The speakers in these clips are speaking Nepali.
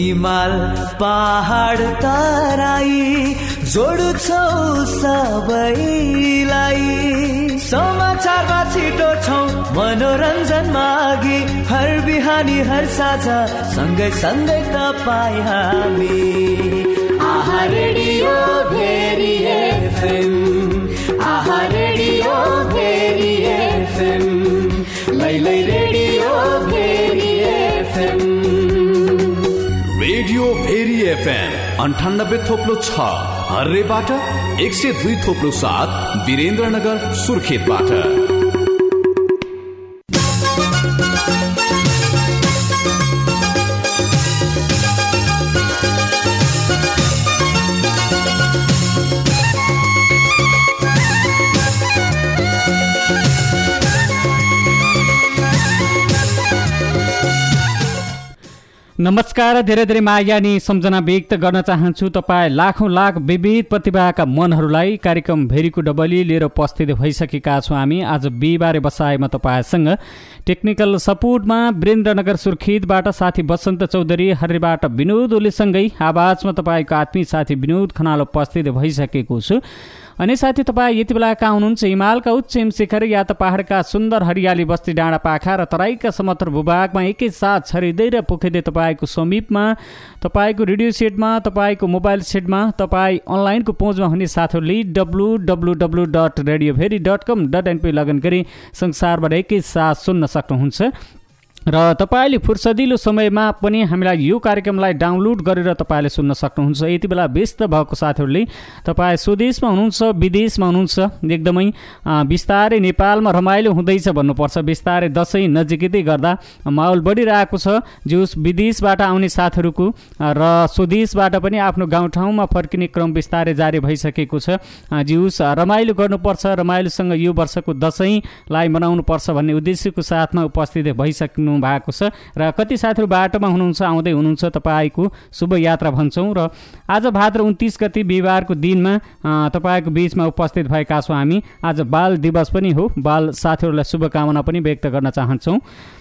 हिमाल पहाड तराई जोड्छौ सबैलाई। समाचारमा छिटो छौ मनोरञ्जन मागी, हर बिहानी हर साँझ सँगै सँगै तपाईँ हामी। आहा रेडियो भेरी एफएम, आहा रेडियो भेरी एफएम, लैलै radio Bheri FM. Radio Bheri FM 98.6 हर्रेबाट, 102.7 वीरेन्द्रनगर सुर्खेतबाट। नमस्कार, धेरै धेरै माया अनि सम्झना व्यक्त गर्न चाहन्छु तपाईँ लाखौँ लाख विविध प्रतिभाका मनहरूलाई। कार्यक्रम भेरीको डबली लिएर उपस्थित भइसकेका छौँ हामी। आज बिहिबारे बसाइमा तपाईँसँग टेक्निकल सपोर्टमा वीरेन्द्रनगर सुर्खेतबाट साथी बसन्त चौधरी, हर्रेबाट विनोद ओलीसँगै आवाजमा तपाईँको आत्मीय साथी विनोद खनाल उपस्थित भइसकेको छु। अनि साथी तपाईँ यति बेला कहाँ हुनुहुन्छ? हिमालका उच्च हिमशिखर या त पहाडका सुन्दर हरियाली बस्ती डाँडा पाखा र तराईका समतल भूभागमा एकैसाथ छरिँदै र पोखिँदै तपाईँको समीपमा, तपाईँको रेडियो सेटमा, तपाईँको मोबाइल सेटमा, तपाईँ अनलाइनको पहुँचमा हुने साथीहरूले www.radioveri.com.np लगइन गरी संसारबाट एकैसाथ सुन्न सक्नुहुन्छ। र तपाईँले फुर्सदिलो समयमा पनि हामीलाई यो कार्यक्रमलाई डाउनलोड गरेर तपाईँले सुन्न सक्नुहुन्छ। यति बेला व्यस्त भएको साथीहरूले तपाईँ स्वदेशमा हुनुहुन्छ, विदेशमा हुनुहुन्छ, एकदमै बिस्तारै नेपालमा रमाइलो हुँदैछ भन्नुपर्छ। बिस्तारै दसैँ नजिकै गर्दा माहौल बढिरहेको छ। जुस विदेशबाट आउने साथीहरूको र स्वदेशबाट पनि आफ्नो गाउँठाउँमा फर्किने क्रम बिस्तारै जारी भइसकेको छ। जुस रमाइलो गर्नुपर्छ, रमाइलोसँग यो वर्षको दसैँलाई मनाउनुपर्छ भन्ने उद्देश्यको साथमा उपस्थित भइसक्नु भएको छ। र कति साथीहरू बाटोमा हुनुहुन्छ, आउँदै हुनुहुन्छ, तपाईँको शुभ यात्रा भन्छौँ। र आज भाद्र 29 गते बिहिबारको दिनमा तपाईँको बिचमा उपस्थित भएका छौँ हामी। आज बाल दिवस पनि हो। बाल साथीहरूलाई शुभकामना पनि व्यक्त गर्न चाहन्छौँ।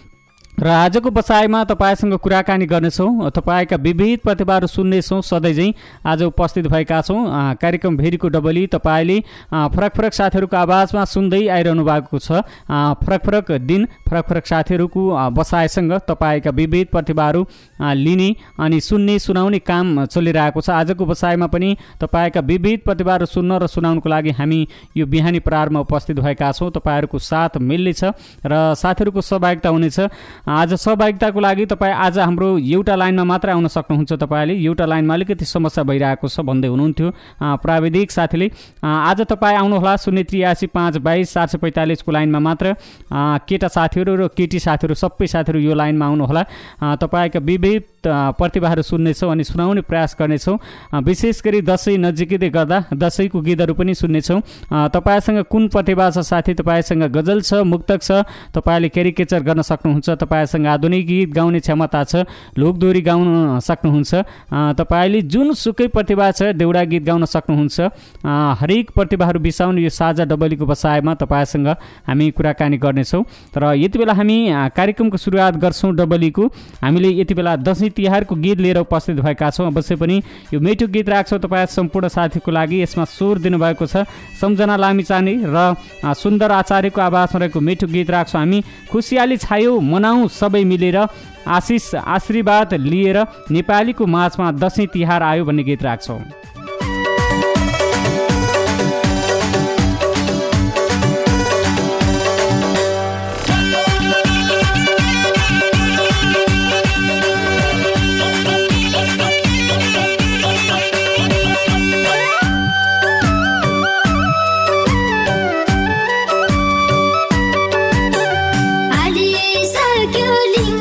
र आजको बसाइमा तपाईँसँग कुराकानी गर्नेछौँ, तपाईँका विविध प्रतिभाहरू सुन्नेछौँ। सधैँ आज उपस्थित भएका छौँ कार्यक्रम भेरीको डबली। तपाईँले फरक फरक साथीहरूको आवाजमा सुन्दै आइरहनु भएको छ। फरक फरक दिन फरक फरक साथीहरूको बसाइसँग तपाईँका विविध प्रतिभाहरू लिने अनि सुन्ने सुनाउने काम चलिरहेको छ। आजको बसाइमा पनि तपाईँका विविध प्रतिभाहरू सुन्न र सुनाउनको लागि हामी यो बिहानी प्रहारमा उपस्थित भएका छौँ। तपाईँहरूको साथ मिल्नेछ र साथीहरूको सहभागिता हुनेछ। आज सहभागिताको लागि तपाईँ आज हाम्रो एउटा लाइनमा मात्र आउन सक्नुहुन्छ। तपाईँले एउटा लाइनमा अलिकति समस्या भइरहेको छ भन्दै हुनुहुन्थ्यो प्राविधिक साथीले। आज तपाईँ आउनुहोला 083 522 745 को लाइनमा मात्र। केटा साथीहरू र केटी साथीहरू सबै साथीहरू यो लाइनमा आउनुहोला। तपाईँका विविध प्रतिभाहरू सुन्नेछौँ अनि सुनाउने प्रयास गर्नेछौँ। विशेष गरी दसैँ नजिकै गर्दा दसैँको गीतहरू पनि सुन्नेछौँ। तपाईँसँग कुन प्रतिभा छ साथी? तपाईँसँग गजल छ, मुक्तक छ, तपाईँले क्यारिकेचर गर्न सक्नुहुन्छ, तपाईँसँग आधुनिक गीत गाउने क्षमता छ, लोकदोहोरी गाउन सक्नुहुन्छ, तपाईँले जुनसुकै प्रतिभा छ देउडा गीत गाउन सक्नुहुन्छ। हरेक प्रतिभाहरू बिसाउने यो साझा डबलीको बसाइमा तपाईँसँग हामी कुराकानी गर्नेछौँ। र यति बेला हामी कार्यक्रमको सुरुवात गर्छौँ डबलीको। हामीले यति बेला दसैँ तिहारको गीत लिएर उपस्थित भएका छौँ। अवश्य पनि यो मिठो गीत राख्छौँ तपाईँ सम्पूर्ण साथीको लागि। यसमा स्वर दिनुभएको छ सम्झना लामिछाने र सुन्दर आचार्यको आवाजमा रहेको मिठो गीत राख्छौँ हामी। खुसियाली छायो मनाउँ सबै मिलेर, आशिष आशीर्वाद लिएर, नेपालीको माझमा दसैँ तिहार आयो भन्ने गीत राख्छौँ।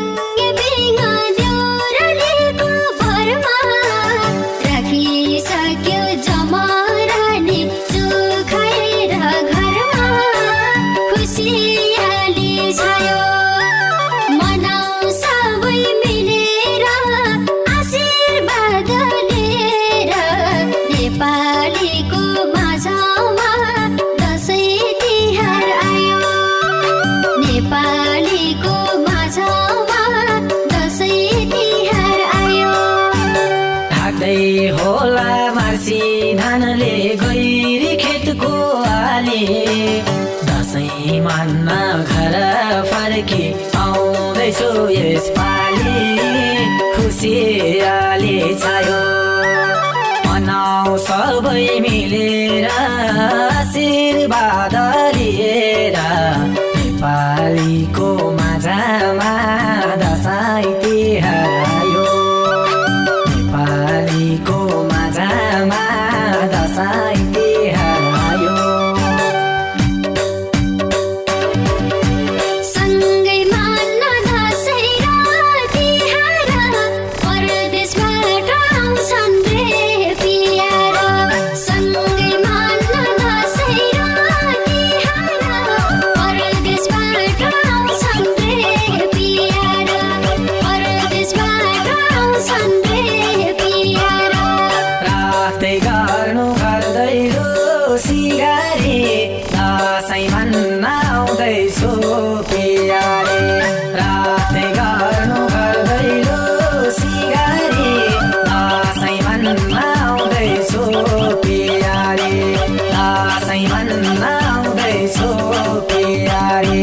राखी मन घर फर्की आउँदैछु यसपालि खुसियाली छायो मनाउ सबै मिलेर आशीर्वाद लिएर नेपालीको माझमा दसैँ तिहार आयो नेपालीको माझमा दसैँ तिहार आयो सँगै मान्न दसैँ र तिहार परदेशबाट आउँछन् रे पियार सँगै मान्न दसैँ र तिहार परदेशबाट आउँछन् रे पियार परदेशबाट आउँछन् रे पियार रातै गर्नु गर्दैछु सिगारी दसैँ भन्न आउँदैछु पियारे रातै गर्नु गर्दैछु सिगारी दसैँ भन्न आउँदैछु पियारे दसैँ भन्न आउँदैछु पियारे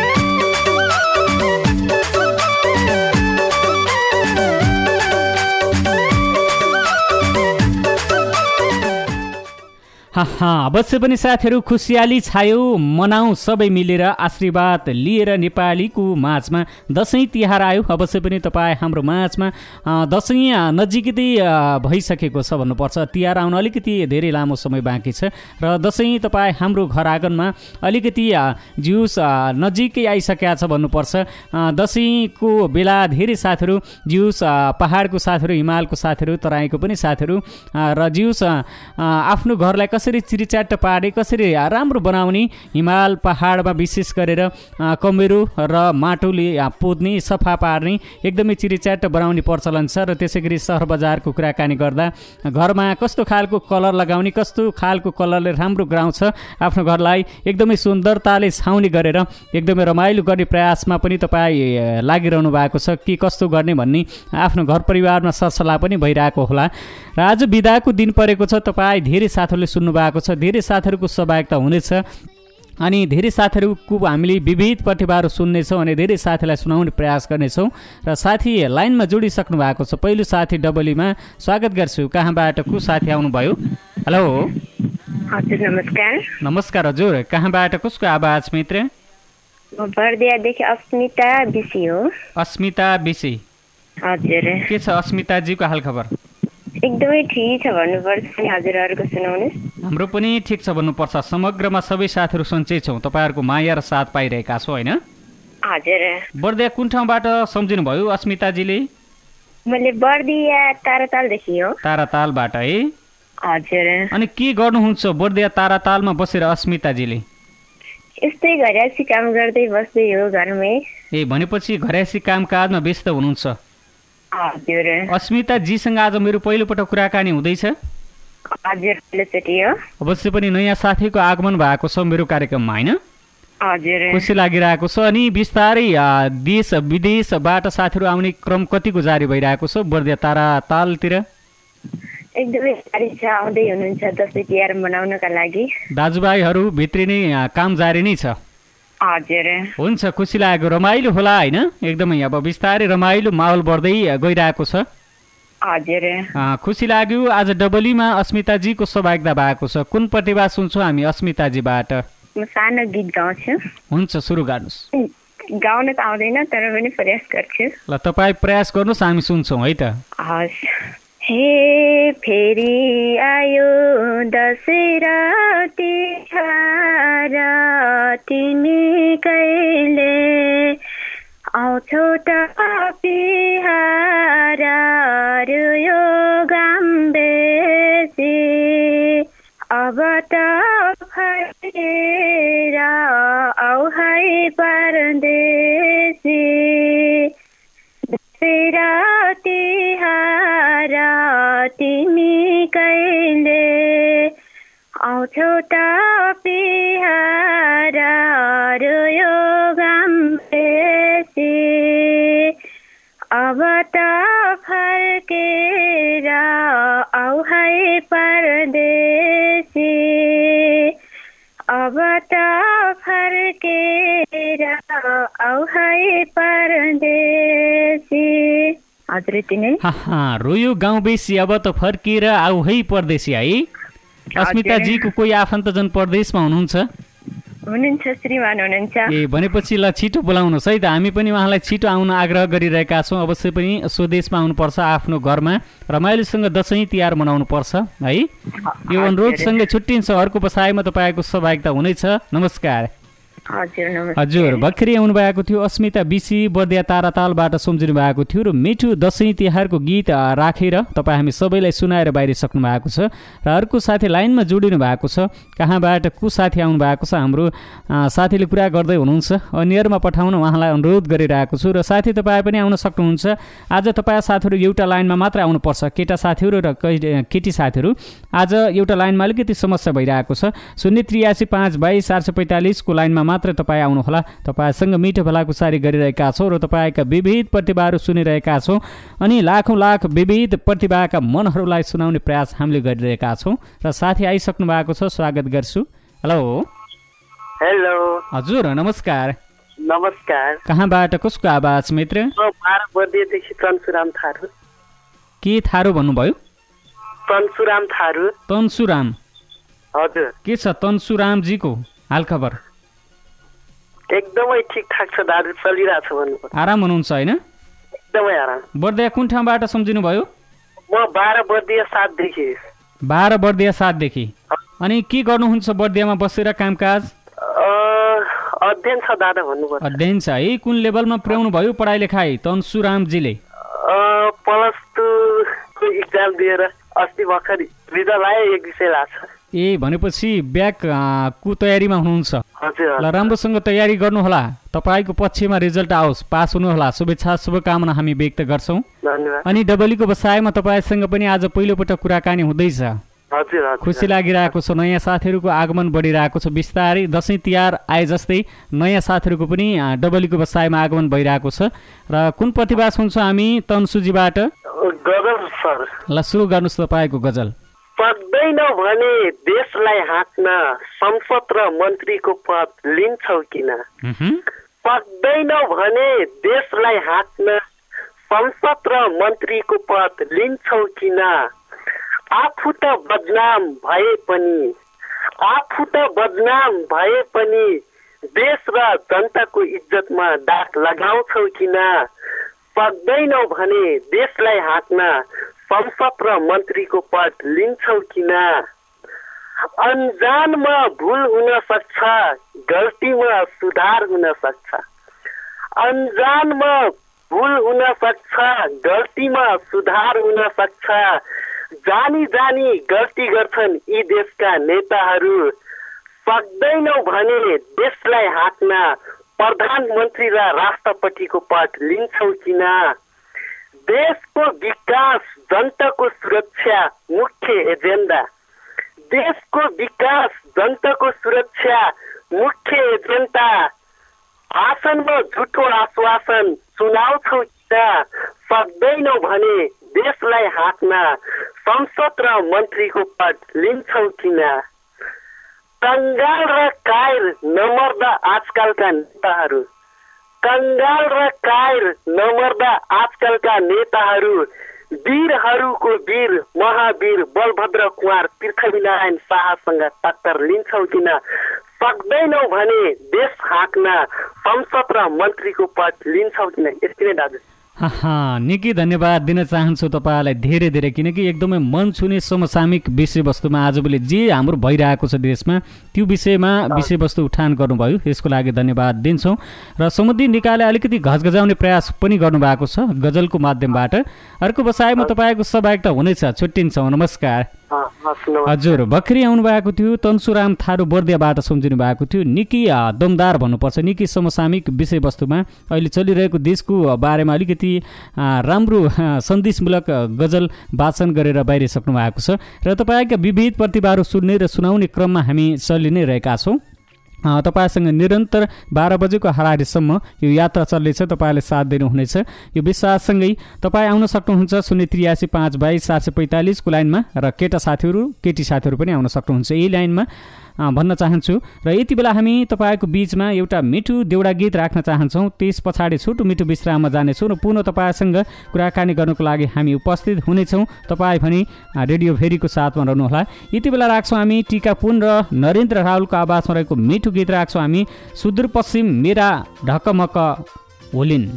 अवश्य पनि साथीहरू खुसियाली छायो मनाऊ सबै मिलेर आशीर्वाद लिएर नेपालीको माझमा दसैँ तिहार आयो अवश्य पनि तपाईँ हाम्रो माझमा दसैँ नजिकै भइसकेको छ भन्नुपर्छ तिहार आउन अलिकति धेरै लामो समय बाँकी छ र दसैँ तपाईँ हाम्रो घर आँगनमा अलिकति जिउस नजिकै आइसकेको छ भन्नुपर्छ दसैँको बेला धेरै साथीहरू जिउस पहाडको साथीहरू हिमालको साथीहरू तराईको पनि साथीहरू र जिउस आफ्नो घरलाई कसरी चिरिच्याट्ट पार्ने कसरी राम्रो बनाउने हिमाल पहाडमा विशेष गरेर कमेरो र माटोले पोद्ने सफा पार्ने एकदमै चिरिच्याट्ट बनाउने प्रचलन छ र त्यसै गरी सहर बजारको कुराकानी गर्दा घरमा कस्तो खालको कलर लगाउने कस्तो खालको कलरले राम्रो गराउँछ आफ्नो घरलाई एकदमै सुन्दरताले छाउने गरेर एकदमै रमाइलो गर्ने प्रयासमा पनि तपाईँ लागिरहनु भएको छ के कस्तो गर्ने भन्ने आफ्नो घर परिवारमा सरसल्लाह पनि भइरहेको होला र आज बिदाको दिन परेको छ तपाईँ धेरै साथीहरूले सुन्नु भएको छ धेरै साथीहरूको सहभागिता हुनेछ अनि धेरै साथीहरूको हामीले विविध प्रतिभाहरू सुन्नेछौँ अनि धेरै साथीलाई सुनाउने प्रयास गर्नेछौँ र साथी लाइनमा जोडिसक्नु भएको छ पहिलो साथी डबलीमा स्वागत गर्छु कहाँबाट को साथी आउनुभयो हेलो हजुर नमस्कार नमस्कार हजुर कहाँबाट कसको आवाज मित्र म बर्दियादेखि अस्मिता बिसी हो अस्मिता बिसी हजुर के छ अस्मिताजीको हालखबर एकदमै ठिक छ भन्नुपर्छ नि हजुरहरूको सुनाउनुहोस् हाम्रो पनि ठिक छ भन्नुपर्छ समग्रमा सबै साथीहरू सन्चै छौँ तपाईँहरूको माया र साथ पाइरहेका छौँ होइन हजुर बर्दिया कुन ठाउँबाट सम्झिनुभयो अस्मिताजीले मैले बर्दिया तारातालदेखि हो तारातालबाट है हजुर अनि के गर्नुहुन्छ बर्दिया तारातालमा बसेर अस्मिताजीले यस्तै घरयासी काम गर्दै बस्दै हो घरमै ए भनेपछि घरयासी कामकाजमा व्यस्त हुनुहुन्छ हजुर अस्मिताजीसँग आज मेरो पहिलोपटक कुराकानी हुँदैछ हजुर पहिलोचोटि हो अवश्य पनि नयाँ साथीको आगमन भएको छ मेरो कार्यक्रममा होइन हजुर खुसी लागिरहेको छ अनि बिस्तारै देश विदेशबाट साथीहरू आउने क्रम कतिको जारी भइरहेको छ बर्दिया तारातालतिर एकदमै जारी छ आउँदै हुनुहुन्छ दसैँ तिहार मनाउनका लागि दाजुभाइहरू भित्री नै काम जारी नै छ हजुर हुन्छ खुसी लाग्यो रमाइलो होला होइन एकदमै अब बिस्तारै रमाइलो माहौल बढ्दै गइरहेको छ हजुर खुसी लाग्यो आज डबलीमा अस्मिताजीको सहभागिता भएको छ कुन प्रतिभा सुन्छौँ हामी अस्मिताजीबाट म सानो गीत गाउँछु हुन्छ सुरु गर्नुहोस् गाउन त आउँदैन तर पनि प्रयास गर्छु ल तपाईँ प्रयास गर्नुहोस् हामी सुन्छौँ है त हस् हे फेरि आयो दसैँ र तिहार तिमी कहिले आउँछौ त बिहार यो घाम बेसी अब त फर्केर आऊ है परदेशी दसैँ र तिहार तिमी कहिले आउँछौ त बिहार यो घाम बेसी अब त फर्केर आऊ है परदेशी अब त फर्के छोडेर आउ है परदेशी। हजुर यति नै। रोयो गाउँ बेसी अब त फर्किएर आउ है परदेशी है। अस्मिताजीको कोही आफन्तजन परदेशमा हुनुहुन्छ? हुनुहुन्छ, श्रीमान हुनुहुन्छ। ए भनेपछि ल छिटो बोलाउनुहोस् है त, हामी पनि उहाँलाई छिटो आउन आग्रह गरिरहेका छौँ। अवश्य पनि स्वदेशमा आउनुपर्छ, आफ्नो घरमा रमाइलोसँग दसैँ तिहार मनाउनु पर्छ है। यो अनुरोधसँगै छुट्टिन्छ, अर्को बसाइमा तपाईँको सहभागिता हुनेछ। नमस्कार। हजुर भर्खरै आउनु भएको थियो अस्मिता बिसी बर्दिया तारातालबाट सम्झिनु भएको थियो र मिठो दसैँ तिहारको गीत राखेर तपाईँ हामी सबैलाई सुनाएर बाहिरिसक्नु भएको छ। र अर्को साथी लाइनमा जोडिनु भएको छ, कहाँबाट को साथी आउनु भएको छ? हाम्रो साथीले कुरा गर्दै हुनुहुन्छ, नियरमा पठाउन उहाँलाई अनुरोध गरिरहेको छु। र साथी तपाईँ पनि आउन सक्नुहुन्छ। आज तपाईँ साथीहरू एउटा लाइनमा मात्र आउनुपर्छ, केटा साथीहरू र केटी साथीहरू। आज एउटा लाइनमा अलिकति समस्या भइरहेको छ। 08352 को लाइनमा मात्र तपाईँ आउनुहोला। तपाईँसँग मिठो भलाकुसारी गरिरहेका छौँ र तपाईँका विविध प्रतिभाहरू सुनिरहेका छौँ अनि लाखौँ लाख विविध प्रतिभाका मनहरूलाई सुनाउने प्रयास हामीले गरिरहेका छौँ। र साथी आइसक्नु भएको छ, स्वागत गर्छु। हेलो। हेलो। हजुर नमस्कार। नमस्कार। कहाँबाट कसको आवाज मित्र? बर्दियादेखि तन्सुराम थारू। के थारू भन्नुभयो? तन्सुराम थारू। तन्सुराम। हजुर। के छ तन्सुरामजीको हालखबर? एकदमै ठिकठाक छ दाजु, चलिरहेछ भन्नुपर्छ। आराम हुनुहुन्छ होइन? एकदमै आराम। बर्दिया कुन ठाउँबाट सम्झिनु भयो? म 12 बर्दिया 7 देखि। 12 बर्दिया 7 देखि। अनि के गर्नुहुन्छ बर्दियामा बसेर कामकाज? अध्ययन छ दादा भन्नुपर्छ। अध्ययन छ है। कुन लेभलमा पुर्याउनु भयो पढाइ लेखाइ तन्सुरामजीले? +2 को इक्जाम दिएर अस्ति भर्खर रिजल्ट आयो, एक विषय लाग्छ। ए भनेपछि ब्याक को तयारीमा हुनुहुन्छ? हजुर। ल राम्रोसँग तयारी गर्नुहोला, तपाईँको पक्षमा रिजल्ट आओस्, पास हुनुहोला। शुभेच्छा शुभकामना हामी व्यक्त गर्छौँ। धन्यवाद। अनि डबलीको बसाइमा तपाईँसँग पनि आज पहिलोपटक कुराकानी हुँदैछ। हजुर। खुसी लागिरहेको छ, नयाँ साथीहरूको आगमन बढिरहेको छ। बिस्तारै दसैँ तिहार आए जस्तै नयाँ साथीहरूको पनि डबलीको बसाइमा आगमन भइरहेको छ। र कुन प्रतिभा सुन्छौँ हामी तन्सुजीबाट? गजल सर। ल सुरु गर्नुहोस् तपाईँको गजल। सक्दैन भने देशलाई हाँक्न संसद र मन्त्रीको पद लिन्छौ किन? सक्दैन भने देशलाई हाँक्न संसद र मन्त्रीको पद लिन्छौ किन? आफू त बदनाम भए पनि देश र जनताको इज्जतमा दाग लगाउँछौ किन? सक्दैनौ भने देशलाई हाँक्न संसद र मन्त्रीको पद लिन्छौ किन? अनजानमा भुल हुन सक्छ, गल्तीमा सुधार हुन सक्छ। अनजानमा भुल हुन सक्छ, गल्तीमा सुधार हुन सक्छ। जानी जानी गल्ती गर्छन् यी देशका नेताहरू। सक्दैनौ भने देशलाई हाँक्न प्रधानमन्त्री र राष्ट्रपतिको पद लिन्छौ किन? देशको विकास जनताको सुरक्षा मुख्य एजेन्डा। देशको विकास जनताको सुरक्षा मुख्य एजेन्डा। भाषणमा झुटो आश्वासन सुनाउँछौ किन? सक्दैनौ भने देशलाई हाँक्न संसद र मन्त्रीको पद लिन्छौ किन? कंगाल र कायर नमर्दा आजकलका नेताहरू। कंगाल र कायर नमर्दा आजकलका नेताहरू। वीरहरूको वीर महावीर बलभद्र कुँवर पृथ्वीनारायण शाहसँग टक्कर लिन्छौ किन? सक्दैनौ भने देश हाँक्न संसद र मन्त्रीको पद लिन्छौ किन? यति नै दाजु। निकै धन्यवाद दिन चाहन्छु तपाईँलाई धेरै धेरै, किनकि एकदमै मन छुने समसामयिक विषयवस्तुमा आजभोलि जे हाम्रो भइरहेको छ देशमा त्यो विषयमा विषयवस्तु उठान गर्नुभयो, यसको लागि धन्यवाद दिन्छौँ। र समुद्री निकायले अलिकति घचघचाउने प्रयास पनि गर्नुभएको छ गजलको माध्यमबाट। अर्को बसाइमा तपाईँको सहभागिता हुनेछ, छुट्टिन्छौँ। नमस्कार। हजुर भर्खरै आउनु भएको थियो तन्सुराम थारू बर्दियाबाट सम्झिनु भएको थियो। निकै दमदार भन्नुपर्छ, निकै समसामयिक विषयवस्तुमा अहिले चलिरहेको देशको बारेमा अलिकति राम्रो सन्देशमूलक गजल वाचन गरेर बाहिरिसक्नु भएको छ। र तपाईँका विविध प्रतिभाहरू सुन्ने र सुनाउने क्रममा हामी चलि नै रहेका छौँ। तपाईँसँग निरन्तर 12 बजेको हाराहारीसम्म यो यात्रा चल्नेछ। तपाईँले साथ दिनुहुनेछ यो विश्वाससँगै तपाईँ आउन सक्नुहुन्छ 083 522 745 को लाइनमा र केटी साथीहरू पनि आउन सक्नुहुन्छ यही लाइनमा भन्न चाहन्छु। र यति बेला हामी तपाईँको बिचमा एउटा मिठो देउडा गीत राख्न चाहन्छौँ। त्यस पछाडि छोटो मिठो विश्राममा जानेछौँ र पुनः तपाईँसँग कुराकानी गर्नको लागि हामी उपस्थित हुनेछौँ। तपाईँ पनि रेडियो भेरीको साथमा रहनुहोला। यति बेला राख्छौँ हामी टिकापुन र नरेन्द्र राहुलको आवाजमा रहेको मिठो गीत राख्छौँ हामी सुदूरपश्चिम मेरा ढकमक होलिन्।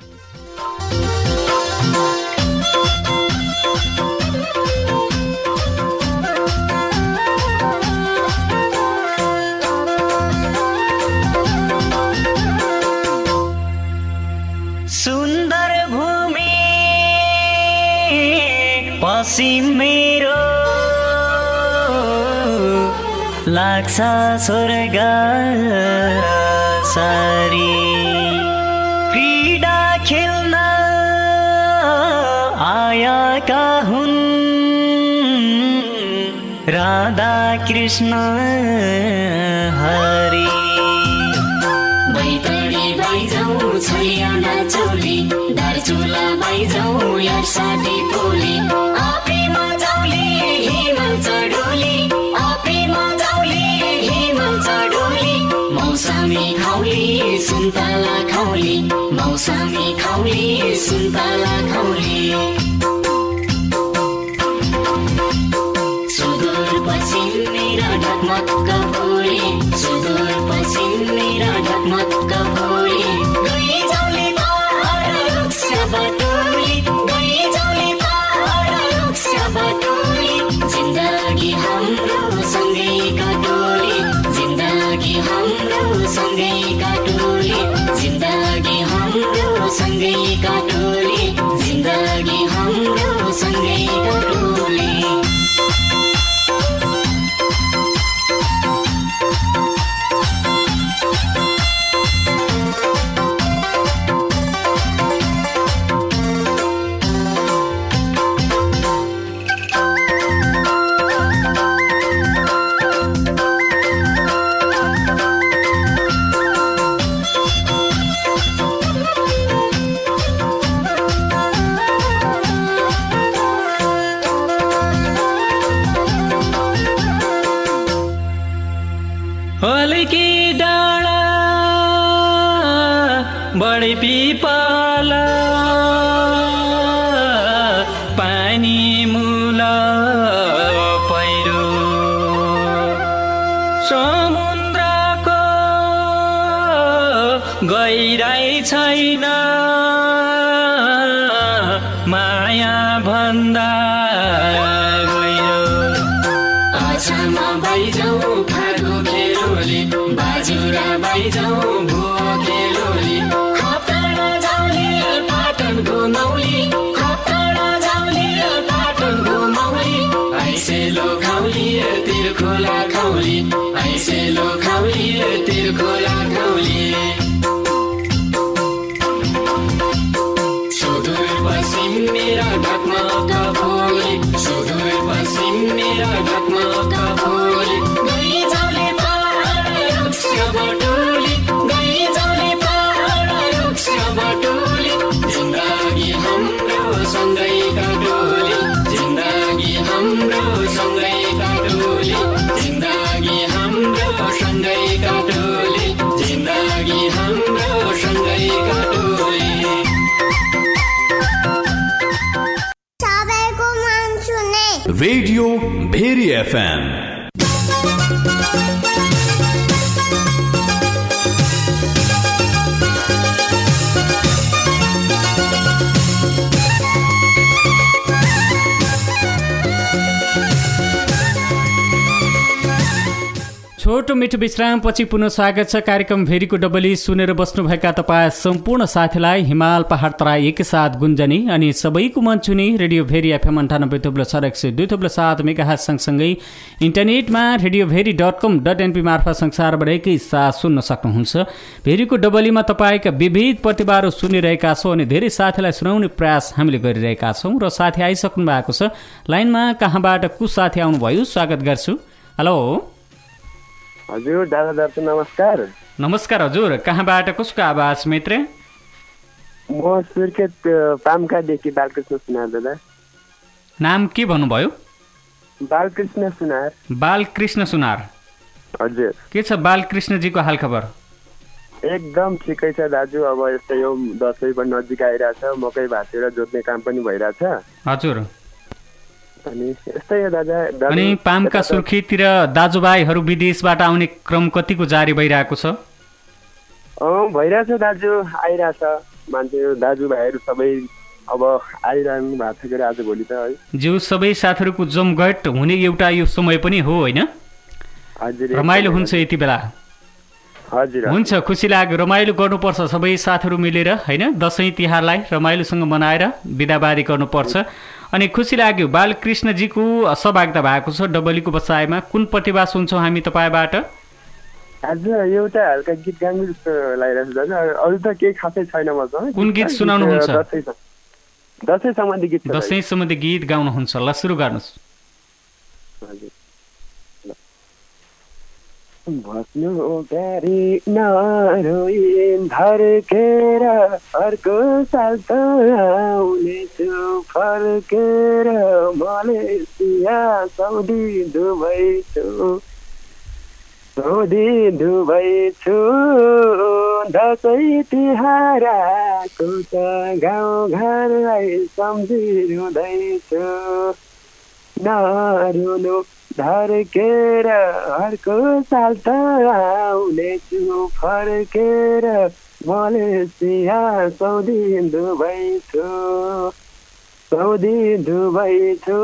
सुन्दर भूमि पश्चिम मेरो लाग्छ स्वर्ग सारी क्रीडा खेल्न आएका हुन् राधा कृष्ण हरि बैतडी बाइजाऊ छैयाना चौली दार्चुला बाइजाऊ यार साथी टोली आफैमा जाउली हिमाल चढोली आफैमा जाउली हिमाल चढोली मौसमी खाउली सुन्तला खाउली मौसमी खाउली सुन्तला खाउली सुदूर पश्चिम मेरा ढकमक्क भोली सुदूर पश्चिम मेरा ढकमक्क भोली गई जाउली पहाड रुक्ष बटोली गई जाउली पहाड रुक्ष बटोली जिन्दगी हाम्रो सँगै काटोली जिन्दगी हाम्रो सँगै काटोली जिन्दगी हाम्रो सँगै काटोली जिन्दगी हाम्रो सँगै काटोली हल्की डाँडा बढी पिपला पानी मुला पहिरो समुद्रको गहिराई छैन माया भन्दा बाजुरा बाइजाऊ भुवा खेलोली खप्टाडा जाउली पाटन घुमौली खप्टाडा जाउली पाटन घुमौली ऐसेलो खाउली तिरखोला खाउली ऐसेलो खाउली तिरखोला खाउली सुदूर पश्चिम मेरा ढकमक भोली सुदूर पश्चिम मेरा ढकमक भोली गई जाउली बटोली गई जाउली पहाड रुक्ष बटोली जिन्दगी हाम्रो सँगै काटोली जिन्दगी हाम्रो सँगै काटोली जिन्दगी हाम्रो सँगै काटोली जिन्दगी हाम्रो सँगै काटोली सबैको मन सुने रेडियो भेरी एफएम छोटो मिठो विश्रामपछि पुनः स्वागत छ। कार्यक्रम भेरीको डबली सुनेर बस्नुभएका तपाईँ सम्पूर्ण साथीलाई हिमाल पहाड तराई एकसाथ गुन्जनी अनि सबैको मन छुने रेडियो भेरी एफएम 98.6 मेगाहर्ज सँगसँगै इन्टरनेटमा radioveri.com.np मार्फत संसारभर एकैसाथ सुन्न सक्नुहुन्छ। भेरीको डबलीमा तपाईँका विविध प्रतिभाहरू सुनिरहेका छौँ अनि धेरै साथीलाई सुनाउने प्रयास हामीले गरिरहेका छौँ र साथी आइसक्नु भएको छ लाइनमा। कहाँबाट को साथी आउनुभयो स्वागत गर्छु। हेलो हजुर दादा दर्शन नमस्कार। नमस्कार हजुर, कहाँबाट कसको आवाज मित्र? म सुर्खेत पामकादेखि बालकृष्ण सुनार दादा। नाम के भन्नुभयो? बालकृष्ण सुनार। बालकृष्ण सुनार। हजुर। के छ बालकृष्णजीको हालखबर? एकदम ठिकै छ दाजु। अब यस्तै यो दसैँ पनि नजिक आइरहेछ, मकै भाँचेर जोत्ने काम पनि भइरहेछ। हजुर। अनि यस्तै हो दादा। अनि पामका सुर्खेततिर दाजुभाइहरू विदेशबाट आउने क्रम कतिको जारी भइरहेको छ? भइरहेछ दाजु, आइरहेछ मान्छे दाजुभाइहरू सबै अब आइरहनु भएको छ के आजभोलि त है। जो सबै साथीहरूको जमघट हुने एउटा यो समय पनि हो होइन? हजुर। रमाइलो हुन्छ यति बेला। हजुर। हुन्छ, खुसी लाग्यो। रमाइलो गर्नुपर्छ सबै साथीहरू मिलेर होइन? दसैँ तिहारलाई रमाइलोसँग मनाएर बिदाबारी गर्नुपर्छ। अनि खुसी लाग्यो बालकृष्णजीको सहभागिता भएको छ डबलीको बसाइमा। कुन प्रतिभा सुन्छौँ हामी तपाईँबाट? आज एउटा हल्का गीत गाउनु जस्तो लागिरहेको छ दाजु, अरू त केही खासै छैन मसँग। कुन गीत सुनाउनुहुन्छ? दसैँ सम्बन्धी गीत। दसैँ सम्बन्धी गीत गाउनुहुन्छ, ल सुरु गर्नुहोस्। बस्नु प्यारी नरोइन धर्केर अर्को साल त आउनेछु फर्केर मलेसिया साउदी दुबई छु दसैँ तिहारको त गाउँ घरलाई सम्झिँदैछु नरुनु धर्केर अर्को साल त आउनेछु फर्केर मलेसिया साउदी दुबई छु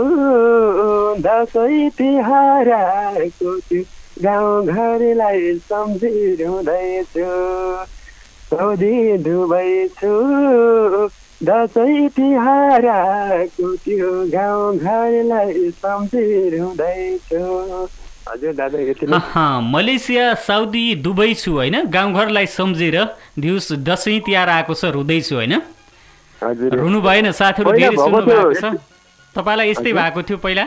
दसैँ तिहारको त्यो गाउँ घरलाई सम्झिँदैछु साउदी दुबई छु दसैँ तिहारको त्यो गाउँ घरलाई सम्झिँदैछु। हजुर दादा यति मलेसिया साउदी दुबई छु होइन? गाउँघरलाई सम्झेर दिउस दसैँ तिहार आएको छ रुँदैछु होइन? हजुर। रुनु भएन, साथीहरू धेरै सुन्नु भएको छ। तपाईँलाई यस्तै भएको थियो पहिला?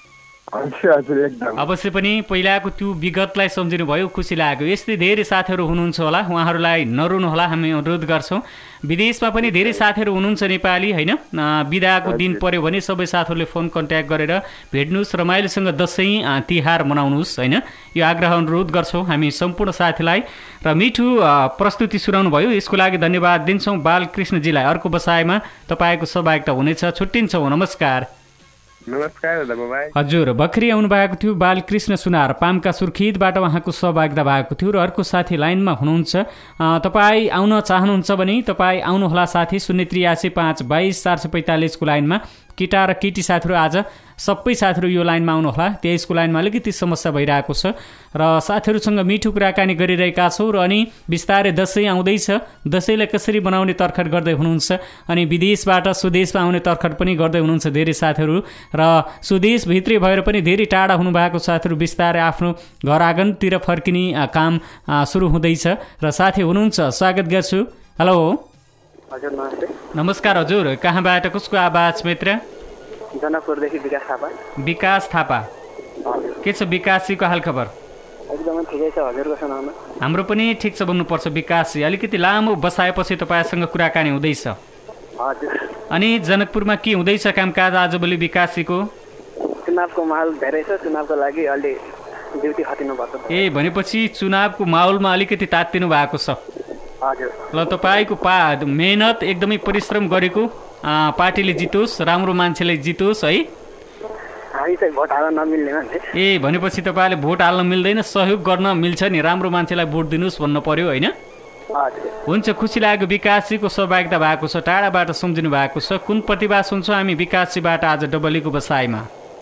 हजुर एकदम। अवश्य पनि पहिलाको त्यो विगतलाई सम्झिनु भयो, खुसी लाग्यो। यस्तै धेरै साथीहरू हुनुहुन्छ होला, उहाँहरूलाई नरुनु होला हामी अनुरोध गर्छौँ। विदेशमा पनि धेरै साथीहरू हुनुहुन्छ नेपाली होइन? बिदाको दिन पर्यो भने सबै साथीहरूले फोन कन्ट्याक्ट गरेर भेट्नुहोस्, रमाइलोसँग दसैँ तिहार मनाउनुहोस् होइन? यो आग्रह अनुरोध गर्छौँ हामी सम्पूर्ण साथीलाई। र मिठो प्रस्तुति सुनाउनु भयो, यसको लागि धन्यवाद दिन्छौँ बालकृष्णजीलाई। अर्को बसाइमा तपाईँको सहभागिता हुनेछ, छुट्टिन्छौँ, नमस्कार। नमस्कार दादा बाबा। हजुर, भर्खरै आउनु भएको थियो बालकृष्ण सुनार, पामका सुर्खेतबाट उहाँको सहभागिता भएको थियो। र अर्को साथी लाइनमा हुनुहुन्छ, तपाईँ आउन चाहनुहुन्छ भने तपाईँ आउनुहोला साथी 083 522 445 को लाइनमा। केटा र केटी साथीहरू आज सबै साथीहरू यो लाइनमा आउनुहोला, 23 को लाइनमा अलिकति समस्या भइरहेको छ र साथीहरूसँग मिठो कुराकानी गरिरहेका छौँ। र अनि बिस्तारै दसैँ आउँदैछ, दसैँलाई कसरी बनाउने तर्खर गर्दै हुनुहुन्छ। अनि विदेशबाट स्वदेशमा आउने तर्खर पनि गर्दै हुनुहुन्छ धेरै साथीहरू। र स्वदेशभित्रै भएर पनि धेरै टाढा हुनुभएको साथीहरू बिस्तारै आफ्नो घर आँगनतिर फर्किने काम सुरु हुँदैछ। र साथी हुनुहुन्छ, स्वागत गर्छु। हेलो। हजुर नमस्ते। नमस्कार हजुर, कहाँबाट कसको आवाज मित्र? जनकपुरदेखि विकास थापा। विकास थापा, के छ विकासजीको हालखबर? एकदमै ठिकै छ, हजुरको सुनाउनु। हाम्रो पनि ठिक छ भन्नुपर्छ विकासजी। अलिकति लामो बसाएपछि तपाईँसँग कुराकानी हुँदैछ। हजुर। अनि जनकपुरमा के हुँदैछ कामकाज आजभोलि विकासजीको? चुनावको माहौल धेरै छ, चुनावको लागि अलि ड्युटी खटिनुपर्छ। ए भनेपछि चुनावको माहौलमा अलिकति तात्तिनु भएको छ। हजुर। ल तपाईँको मेहनत एकदमै परिश्रम गरेको पार्टीले जितोस्, राम्रो मान्छेले जितोस् है। हामी चाहिँ भोट हाल्न नमिल्ने मान्छे। ए भनेपछि तपाईँले भोट हाल्न मिल्दैन, सहयोग गर्न मिल्छ नि, राम्रो मान्छेलाई भोट दिनुहोस् भन्नु पर्यो होइन? हुन्छ, खुसी लाग्यो विकासजीको सहभागिता भएको छ, टाढाबाट सम्झिनु भएको छ। कुन प्रतिभा सुन्छौँ हामी विकासजीबाट आज डबलीको बसाइमा?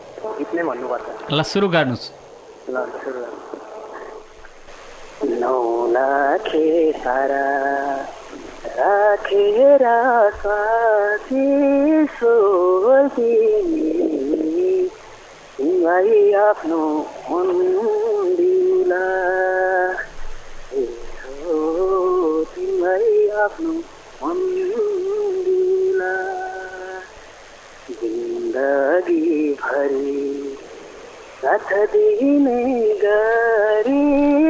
ल सुरु गर्नुहोस्। नौलाखे सारा राखेर साथी सोही तिमीलाई आफ्नो मन दिला, तिमीलाई आफ्नो मन दिला, जिन्दगी भरि साथ दिने गरी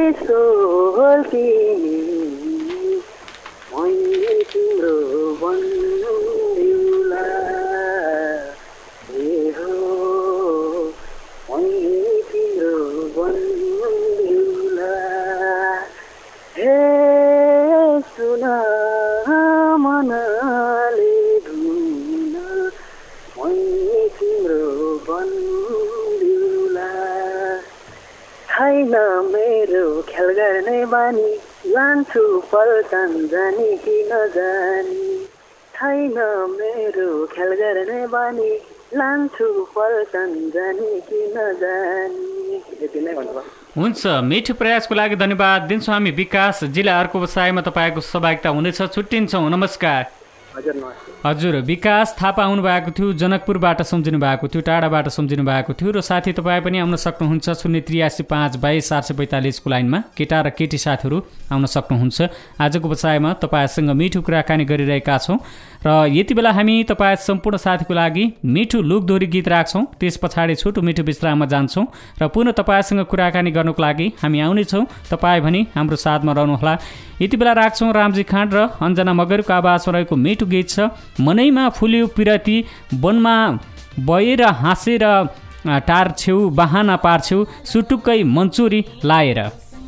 मनले धुन मै तिम्रो बन्दिउला छैन मेरो ख्याल गर्ने बानी लान्छु पल्टन जानी कि नजानी छैन मेरो ख्याल गर्ने बानी लान्छु पल्टन जानी कि नजानी यति नै भन्नुभयो। हुन्छ, मिठो प्रयासको लागि धन्यवाद दिन्छौँ हामी विकास। जिल्ला अर्को व्यवसायमा तपाईँको सहभागिता हुनेछ। छुट्टिन्छौँ, नमस्कार। हजुर, विकास थापा आउनु भएको थियो, जनकपुरबाट सम्झिनु भएको थियो, टाढाबाट सम्झिनु भएको थियो। र साथी तपाईँ पनि आउन सक्नुहुन्छ 0838522 को लाइनमा। केटा र केटी साथीहरू आउन सक्नुहुन्छ। आजको व्यवसायमा तपाईँसँग मिठो कुराकानी गरिरहेका छौँ र यति बेला हामी तपाईँ सम्पूर्ण साथीको लागि मिठो लोकदोहोरी गीत राख्छौँ। त्यस पछाडि छोटो मिठो विश्राममा जान्छौँ र पुनः तपाईँसँग कुराकानी गर्नुको लागि हामी आउनेछौँ। तपाईँ भने हाम्रो साथमा रहनुहोला। यति बेला राख्छौँ रामजी खाँड र अन्जना मगरको आवाजमा रहेको मिठो गीत छ मनैमा फुल्यो पिरती वनमा बएर हाँसेर टार छेउ बहाना पार्छेउ सुटुक्कै मन्चुरी लाएर।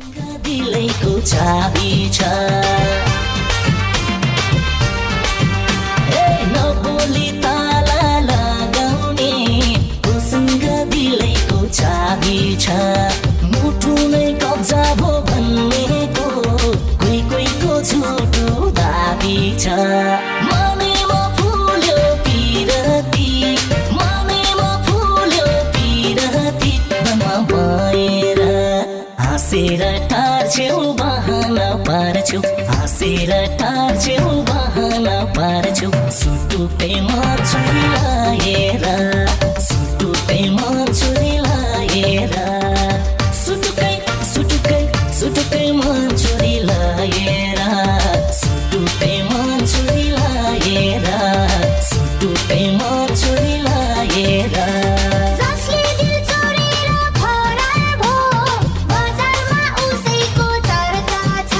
मुटु नै कब्जा भो भन्नेको कोही कोहीको झुटो दाबी छ। मनमा फुल्यो पिरती मनमा फुल्यो पिरती वनमा बएर हाँसेर टार्छेउ बहाना पार्छेउ हाँसेर टार्छेउ बहाना पार्छेउ सुटुकै मन्चुरी लाएर सुटुकै मन्चुरी लाएर सुटुकै सुटुकै सुटुकै मन्चुरी लाएर सुटुकै मन्चुरी लाएर सुटुकै मन्चुरी लाएर। जसले दिल चोरेर फरार भो बजारमा उसैको चर्चा छ।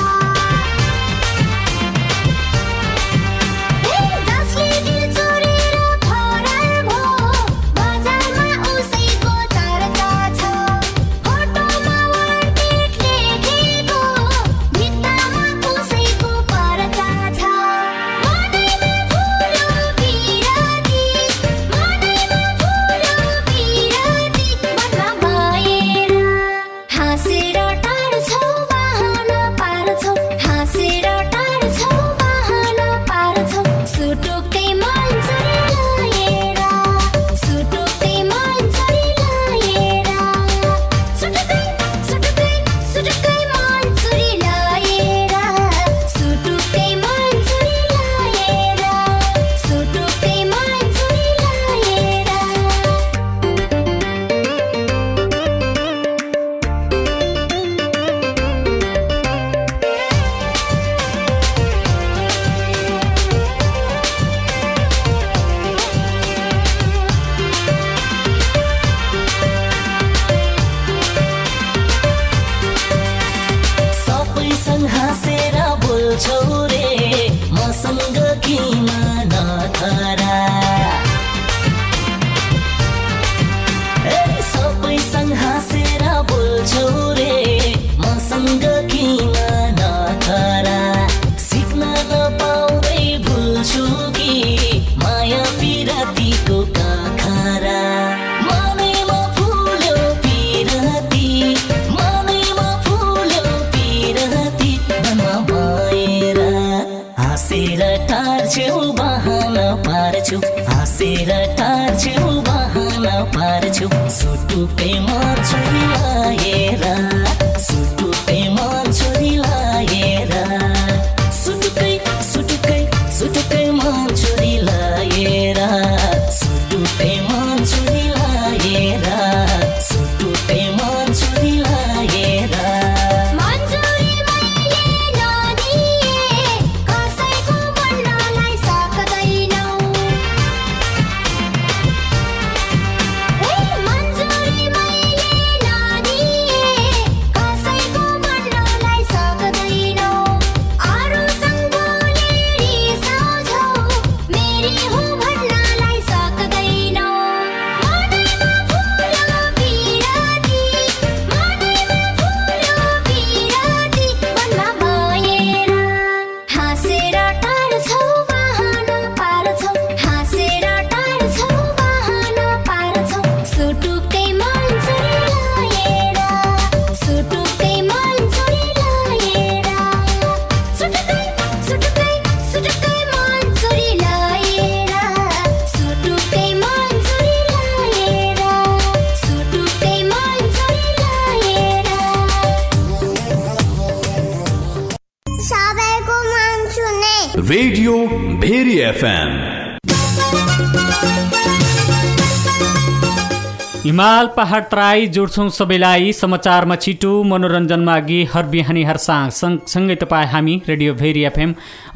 जसले दिल चोरेर फरार भो बजारमा उसैको चर्चा छ। फोटोमा वार्तेट लेखेको भित्तामा उसैको परचा छ। मनैमा फुल्यो पिरती मनैमा फुल्यो पिरती वनमा बएर हाँसेर टार्छौ बहाना पार्छौ हाँसेर टार्छौ बहाना पार्छौ सुटुक्कै मन्चुरी लाएर सुटुक्कै मन्चुरी लाएर सुटुक्कै सुटुक्कै सुटुक्कै मन्चुरी लाएर सुटुक्कै मन्चुरी लाएर सुटुक्कै मन्चुरी लाएर। सबैसँग हाँसेर बोल्छौ रे मसँग किन नखरा सबैसँग हाँसेर बोल्छौ रे मसँग किन नखरा सिक्न नपाउँदै भुल्छु कि माया पिरतीको काखरा। मनैमा फुल्यो पिरती मनैमा फुल्यो पिरती वनमा बएर हाँसेर टार्छेउ बहाना पार्छेउ हाँसेर टार्छेउ बहाना पार्छेउ सुटुकै मन्चुरी लाएर सुटुकै मन्चुरी लाएर सुटुकै सुटुकै सुटुकै मन्चुरी लाएर सुटुकै मन्चुरी लाएर सुटुकै मन्चुरी लाएर। मन्चुरी मैले नदिए कसैको भन्नलाई सक्दैनौ। मन्चुरी मैले नदिए रेडियो भेरी एफएम। हिमाल पहाड तराई जोड्छौँ सबैलाई समाचारमा छिटो मनोरञ्जनमा अघि हर बिहानी हर साँझ सँगसँगै तपाईँ हामी रेडियो भेरी एफएम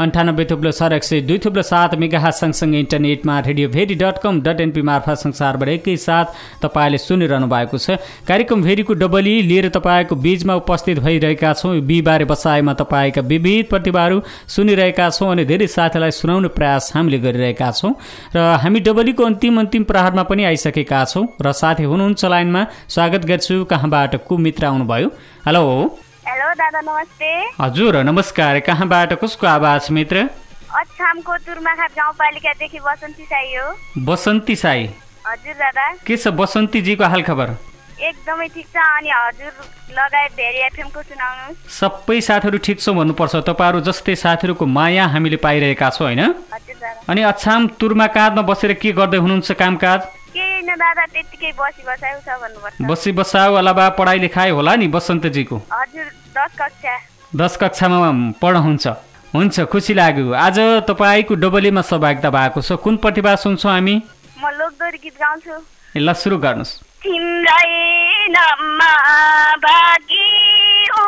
98.4 मेगाहर्ज सँगसँगै इन्टरनेटमा radioveri.com.np मार्फत संसारभर एकैसाथ तपाईँले सुनिरहनु भएको छ। कार्यक्रम भेरीको डबली लिएर तपाईँको बीचमा उपस्थित भइरहेका छौँ। बिहिबारे बसाइमा तपाईँका विविध प्रतिभाहरू सुनिरहेका छौँ अनि धेरै साथीलाई सुनाउने प्रयास हामीले गरिरहेका छौँ र हामी डबलीको अन्तिम प्रहरमा पनि आइसकेका छौँ र साथी हुनुहुन्छ लाइनमा। स्वागत गर्छु। कहाँबाट को मित्र आउनुभयो? हेलो हेलो दादा नमस्ते। हजुर नमस्कार। कहाँबाट कसको आवाज मित्र? अछामको तुर्माखाट गाउँपालिकादेखि बसन्ती साई हो। बसन्ती साई। हजुर दादा। के छ बसन्तीजीको हालखबर? एकदमै ठिक छ। अनि हजुर लगायत भेरी एफएमको सुनाउनुहोस्। सबै साथीहरू ठिक छ भन्नुपर्छ। तपाईँहरू जस्तै साथीहरूको माया हामीले पाइरहेका छौँ होइन? हजुर दादा। अनि अछाम तुर्माकाटमा बसेर के गर्दै हुनुहुन्छ कामकाज? केही न दादा, त्यतिकै बसी बसाउ छ भन्नुपर्छ। बसी बसाउ अलावा पढाइ लेखाइ होला नि बसन्तजीको? हजुर 10 कक्षा। 10 कक्षामा पढ्नुहुन्छ? हुन्छ, खुसी लाग्यो। आज तपाईँको डबलीमा सहभागिता भएको छ। कुन प्रतिभा सुन्छौँ हामी? म लोकदोरी गीत गाउँछु। ल सुरु गर्नुहोस्। तिम्रै नाममा भागी हो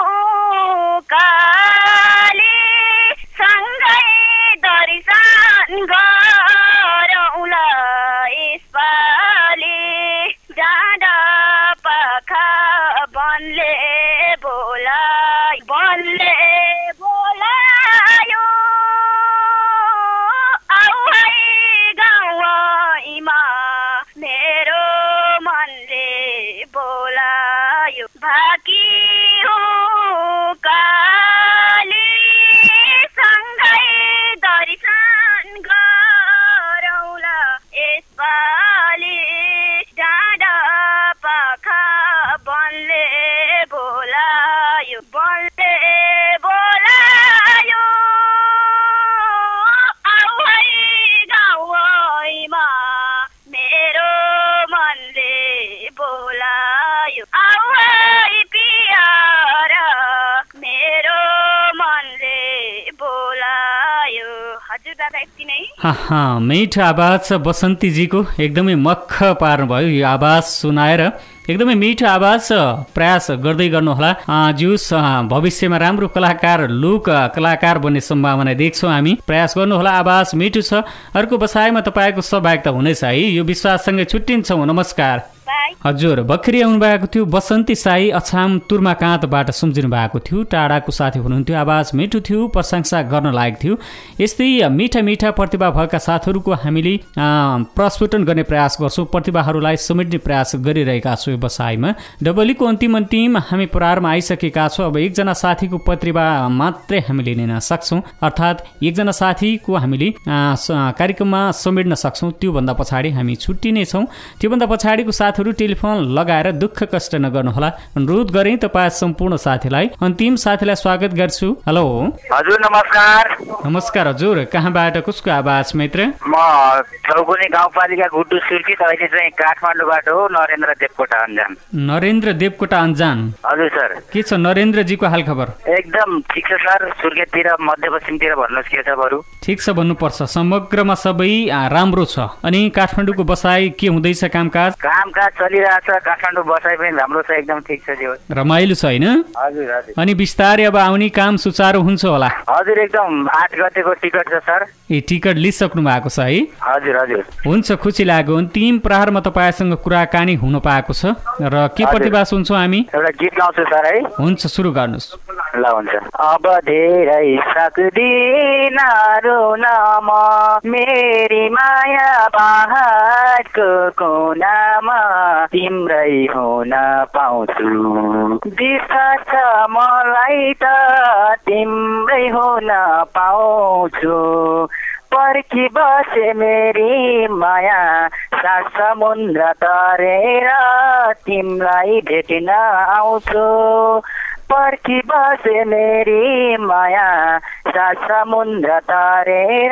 काले सँगै दर्शन गरौँला यसपालि डाँडा पाखा बनले बोलायो आऊ है गाउँमा मेरो मनले बोलायो भाकी हो काली सँगै दर्शन गरौँला यसपालि डाँडा पाखा बनले बोलायो आऊ है गाउँमा मेरो मनले बोलायो आऊ है पियार मेरो मनले बोलायो। हजुर दादा यति नै। मिठो आवाज छ बसन्तीजीको, एकदमै मख पार्नुभयो यो आवाज सुनाएर। एकदमै मिठो आवाज छ। प्रयास गर्दै गर्नुहोला। जुस भविष्यमा राम्रो कलाकार लोक कलाकार बन्ने सम्भावना देख्छौँ हामी। प्रयास गर्नुहोला। आवाज मिठो छ। अर्को बसाइमा तपाईँको सहभागिता हुनेछ है, यो विश्वाससँगै छुट्टिन्छौँ। नमस्कार। हजुर भर्खरै आउनु भएको थियो बसन्ती साई अछाम तुर्माकाँतबाट सम्झिनु भएको थियो। टाढाको साथी हुनुहुन्थ्यो। आवाज मिठो थियो, प्रशंसा गर्न लायक थियो। यस्तै मिठा मिठा प्रतिभा भएका साथीहरूको हामीले प्रस्फुटन गर्ने प्रयास गर्छौँ। प्रतिभाहरूलाई समेट्ने प्रयास गरिरहेका छौँ यो बसाइमा। डबलीको अन्तिम हामी प्रारमा आइसकेका छौँ। अब एकजना साथीको प्रतिभा मात्रै हामीले लिन सक्छौँ, अर्थात् एकजना साथीको हामीले कार्यक्रममा समेट्न सक्छौँ। त्योभन्दा पछाडि हामी छुट्टिनेछौँ। त्योभन्दा पछाडिको साथीहरू टेलिफोन लगाएर दुःख कष्ट नगर्नुहोला। अनुरोध गरेँ तपाईँ सम्पूर्ण साथीलाई। अन्तिम साथीलाई स्वागत गर्छु। हेलो हजुर नमस्कार। नमस्कार हजुर। कहाँबाट कसको आवाज मित्र? म चौगुनी गाउँपालिका गुड्डु सुर्की, अहिले चाहिँ काठमाडौँबाट हो। नरेन्द्र देवकोटा अन्जान। नरेन्द्र देवकोटा अन्जान। हजुर सर। के छ नरेन्द्रजीको हालखबर? एकदम ठिक छ सर। सुर्खेततिर मध्यपश्चिमतिर भन्नुहोस् के छ बरु? ठिक छ भन्नुपर्छ। समग्रमा सबै राम्रो छ। अनि काठमाडौँको बसाइ के हुँदैछ? कामकाज चलिरहेछ। काठमाडौँ बसाइ पनि राम्रो छ, एकदम ठिक छ। रमाइलो छ होइन? हजुर हजुर। अनि बिस्तारै अब आउने काम सुचारू हुन्छ होला? हजुर एकदम। 8 गतेको टिकट छ सर। ए टिकट लिइसक्नु भएको छ है? हजुर हजुर। हुन्छ, खुसी लाग्यो। अन्तिम प्रहरमा तपाईँसँग कुराकानी हुन पाएको छ र के प्रतिभा सुन्छौँ हामी? एउटा गीत गाउँछु सर है। हुन्छ, सुरु गर्नुहोस्। ल हुन्छ। अब धेरै सक्दिन रुन म मेरी माया पहाडको कुनामा तिम्रै हुन पाउँछु। विश्वास छ मलाई त तिम्रै हुन पाउँछु। पर्खी बसे मेरी माया सात समुद्र तरेर तिमीलाई भेट्न आउँछु। पर्खी बसे मेरी माया सात समुद्र तरेर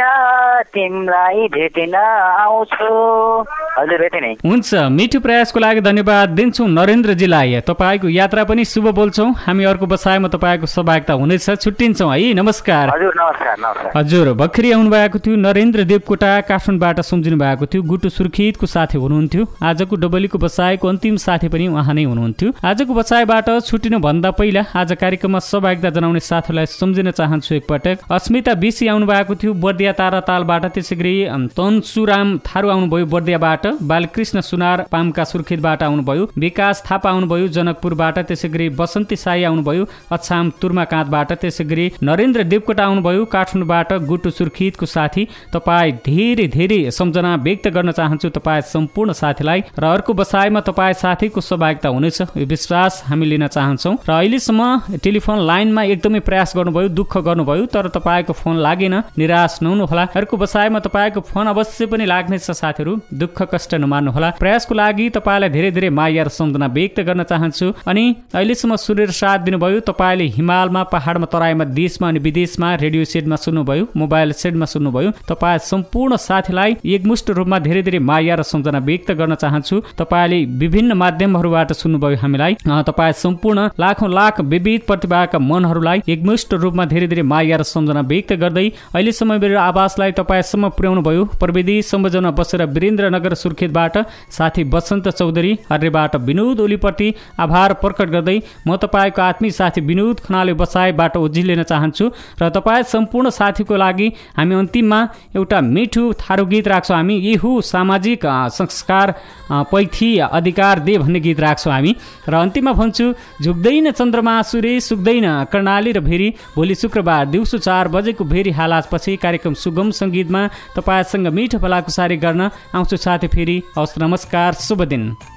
तिमीलाई भेटिन आउँछु। हजुर भेटे नै। हुन्छ, मिठो प्रयासको लागि धन्यवाद दिन्छौँ नरेन्द्रजीलाई। तपाईँको यात्रा पनि शुभ बोल्छौँ। हामी अर्को बसाइमा तपाईँको सहभागिता हुनेछ। छुट्टिन्छौँ है, नमस्कार। हजुर नमस्कार नमस्कार। हजुर भर्खरै आउनु भएको थियो नरेन्द्र देवकोटा काठमाडौँबाट सम्झिनु भएको थियो। गुटु सुर्खेतको साथी हुनुहुन्थ्यो। आजको डबलीको बसाइको अन्तिम साथी पनि उहाँ नै हुनुहुन्थ्यो। आजको बसाइबाट छुट्टिनुभन्दा पहिला आज कार्यक्रममा सहभागिता जनाउने साथीलाई सम्झिन चाहन्छु एकपटक। अस्मिता बिसी आउनु भएको थियो बर्दिया तारातालबाट। त्यसै गरी तन्सुराम थारू आउनुभयो बर्दियाबाट। बालकृष्ण सुनार पामका सुर्खेतबाट आउनुभयो। विकास थापा आउनुभयो जनकपुरबाट। त्यसै गरी बसन्ती साई आउनुभयो अछाम तुर्माकाँतबाट। त्यसै गरी नरेन्द्र देवकोटा आउनुभयो काठमाडौँबाट। गुटु सुर्खेतको साथी तपाईँ धेरै धेरै सम्झना व्यक्त गर्न चाहन्छु तपाईँ सम्पूर्ण साथीलाई। र अर्को बसाइमा तपाईँ साथीको सहभागिता हुनेछ यो विश्वास हामी लिन चाहन्छौँ। र अहिलेसम्म टेलिफोन लाइनमा एकदमै प्रयास गर्नुभयो, दुःख गर्नुभयो, तर तपाईँको फोन लागेन। निराश नहुनुहोला। अर्को बसाइमा तपाईँको फोन अवश्य पनि लाग्नेछ साथीहरू। दुःख कष्ट नमान्नुहोला। प्रयासको लागि तपाईँलाई धेरै धेरै माया र सम्झना व्यक्त गर्न चाहन्छु। अनि अहिलेसम्म सुनेर साथ दिनुभयो। तपाईँले हिमालमा पहाडमा तराईमा देशमा अनि विदेशमा रेडियो सेटमा सुन्नुभयो, मोबाइल सेटमा सुन्नुभयो। तपाईँ सम्पूर्ण साथीलाई एकमुष्ट रूपमा धेरै धेरै माया र सम्झना व्यक्त गर्न चाहन्छु। तपाईँले विभिन्न माध्यमहरूबाट सुन्नुभयो हामीलाई। तपाईँ सम्पूर्ण लाखौँ लाख विविध प्रतिभाका मनहरूलाई एकमुष्ट रूपमा धेरै धेरै माया र सम्झना व्यक्त गर्दै अहिलेसम्म मेरो आवाजलाई तपाईँसम्म पुर्याउनु भयो। प्रविधि संयोजनमा बसेर वीरेन्द्रनगर सुर्खेतबाट साथी बसन्त चौधरी, हर्रेबाट विनोद ओलीप्रति आभार प्रकट गर्दै म तपाईँको आत्मीय साथी विनोद खनाले बसाइबाट उजिलिन चाहन्छु। र तपाईँ सम्पूर्ण साथीको लागि हामी अन्तिममा एउटा मिठो थारू गीत राख्छौँ। हामी यही सामाजिक संस्कार पैथी अधिकार दे भन्ने गीत राख्छौँ हामी। र अन्तिममा भन्छु झुक्दैन चन्द्रमा सूर्य सुक्दैन कर्णाली र भेरी। भोलि शुक्रबार दिउँसो 4 बजेको भेरी हालाजपछि कार्यक्रम सुगम सङ्गीतमा तपाईँसँग मिठो भलाकुसारी गर्न आउँछु साथी फेरि। हवस्, नमस्कार, शुभ दिन।